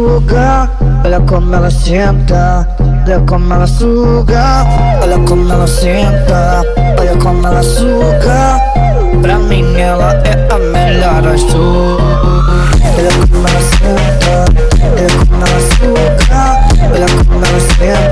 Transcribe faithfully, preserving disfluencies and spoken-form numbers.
suga, olha como ela senta, olha como ela suga, olha como ela senta, olha como ela suga. Pra mim ela é a melhor das suas. Olha como ela senta, olha como ela suga, olha como ela senta.